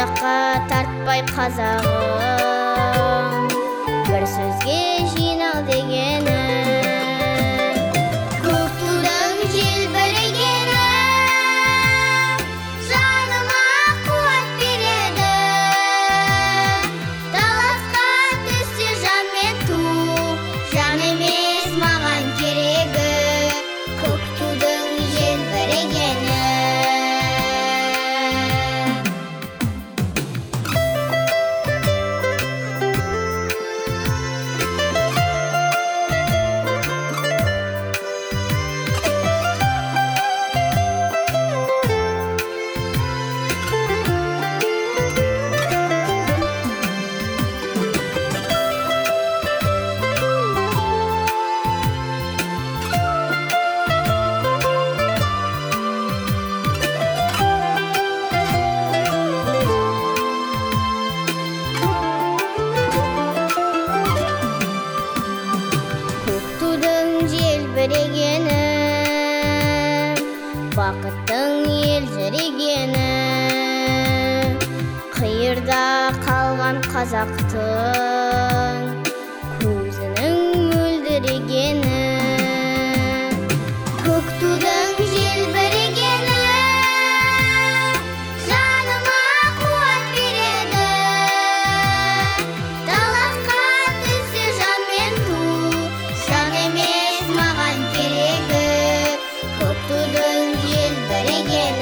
жаққа тартпай қазағым, бір сөзге жинал дегені. Көк тудың желбірегені жаныма қуат береді. Таласқа түссе жан мен ту, жан емес маған керегі. Көк тудың желбірегені. Желбірегені, бақыттың елжірегені, қиырда қалған қазақтың көзінің мөлдірегені. Көк тудың желбірегені жаныма қуат береді. Таласқа түссе жан мен ту, жан емес маған керегі. Көк тудың желбірегені.